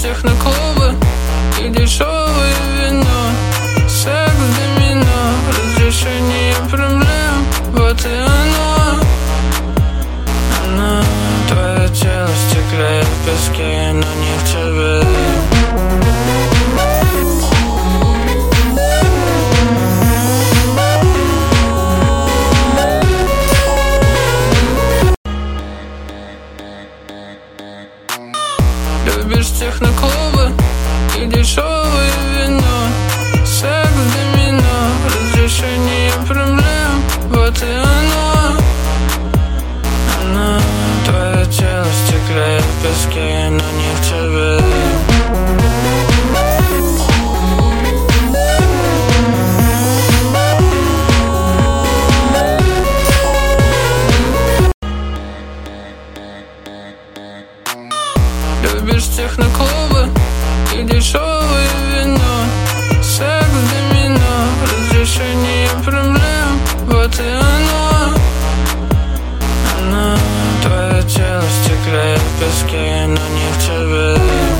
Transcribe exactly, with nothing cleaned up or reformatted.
техноклубы и дешевое вино, секс, домино, разрешение проблем. Вот и оно, оно. Твое тело в стекле, в песке, но не в тебе. Любишь техноклубы и дешевое вино, секс, домино, разрешение проблем. Вот и оно, оно. Твое тело в стекле, в песке, но не в тебе. Любишь техноклуб